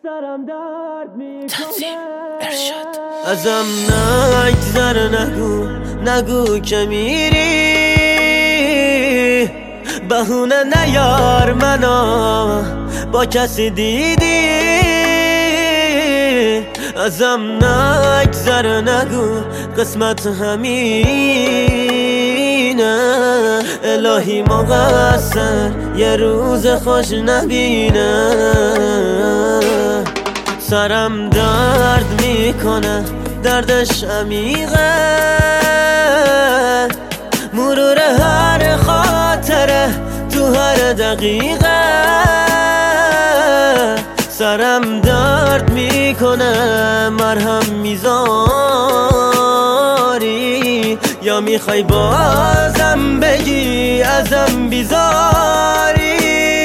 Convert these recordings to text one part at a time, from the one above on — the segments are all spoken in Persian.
سرم درد میکنه ازم نگذر نگو که میری بهونه نیار منو با کسی دیدی ازم نگذر نگو قسمت همینه الهی مقصر یه روز خوش نبینه سرم درد میکنه دردش عمیقه مرور هر خاطره تو هر دقیقه سرم درد میکنه مرهم میذاری یا میخوای بازم بگی ازم بیزاری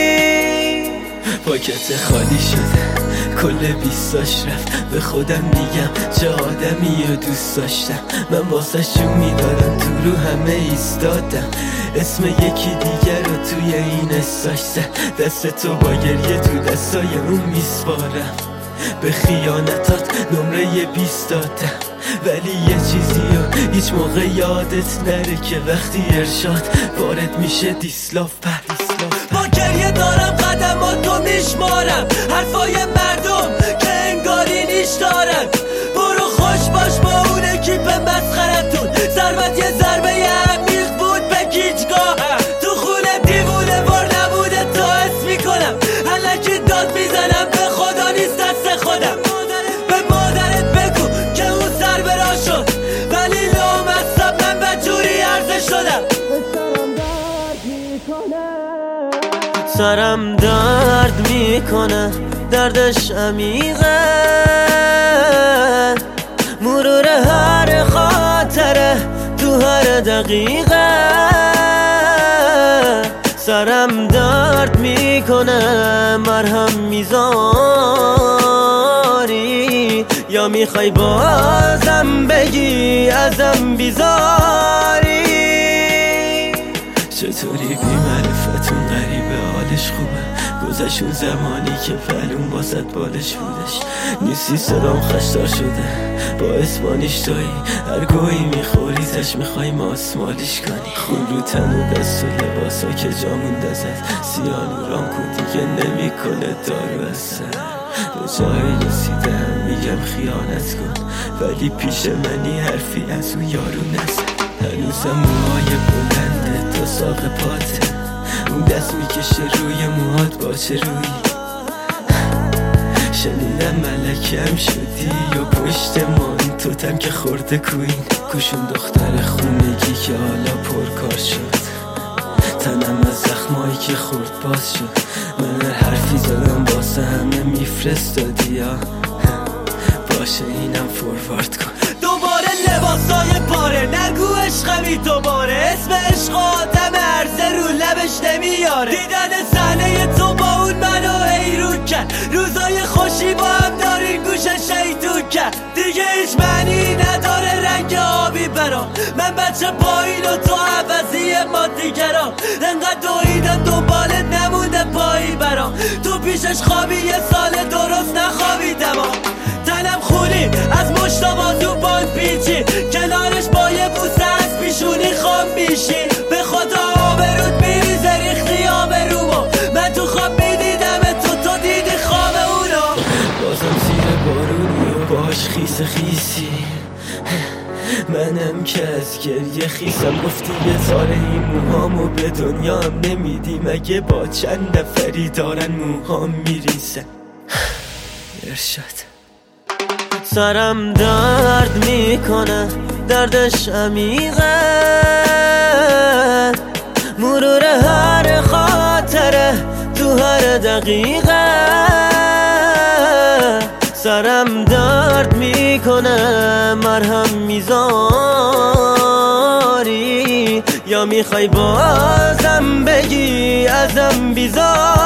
پاکت خالی شده کل 20 رفت به خودم میگم چه آدمی رو دوست داشتم من واسه شون میدادم تو رو همه ایستادم اسم یکی دیگر رو توی این استاشتم دست تو با گریه تو دستای اون میسپارم به خیانتات نمره 20 دادم ولی یه چیزی رو هیچ موقع یادت نره که وقتی ارشاد وارد میشه دیسلاف با گریه دارم قدماتو میشمارم حرفای مردم که انگاری نیش دارن برو خوش باش با اون اکیپ مسخرتون ضربت یه ضربه عمیق بود به گیجگاهم تو خونه دیوونه بار نبوده تا حس میکنم الکی داد میزنم به خدا نیست دست خودم به مادرت بگو که اون سر برا شد ولی لامصب من بجوری عرضه شدم سرم درد میکنه دردش عمیقه مرور هر خاطره تو هر دقیقه سرم درد میکنه مرهم میذاری یا میخوای بازم بگی ازم بیزاری چطوری بی معرفتون غریبه حالش خوبه گذشت اون زمانی که فعلون باست بالش بودش نیستی صدام خشدار شده با اسمانیش دایی هر گوهی میخوری زش میخوای ماسمالیش کنی خون رو تن و دست و لباسا که جامون دزد سیانورام کو دیگه نمیکنه دارو از سر به جایی رسیدم میگم خیانت کن ولی پیش منی حرفی از اون یارو نزد هنوزم موهای بلنده تا ساق پاته اون دست میکشه روی موهات باچه روی شنیدم ملکم شدی یا پشتمان توتم که خورده کوین کوشون دختر خونگی که حالا پرکار شد تنم از زخمایی که خورد باز شد من حرفی زدم واسه همه میفرستادی باشه اینم فوروارد کن دوباره لباسای پاره نگو عشقمی دوباره اسم عشق آدم عرضه رو لبش نمیاره دیدن صحنه تو با اون منو حیرون کرد روزای خوشی با هم دارین گوشه شیطون کرد دیگه هیچ معنی نداره رنگ آبی برام من بچه پایین و تو عوضی مادیگرام انقدر دویدم دنبالت نمونده پایی برام تو پیشش خوابی یه سال درست نخوابیدم تنم خونی از مشتا بازو باند پیچی کنارش با یه بوسه از پیشونی خام میشی به خدا آبرود میریزه ریختی آبرومو من تو خواب میدیدم تو دیدی خواب اونو بازم زیر بارونی و باش خیس خیسی منم که از گریه خیسم گفتی یه تاره این موهامو به دنیا هم نمیدی مگه با چند نفری دارن موهام میریزن ارشاد سرم درد میکنه دردش عمیقه مرور هر خاطره تو هر دقیقه سرم درد میکنه مرهم میذاری یا میخوای بازم بگی ازم بیزاری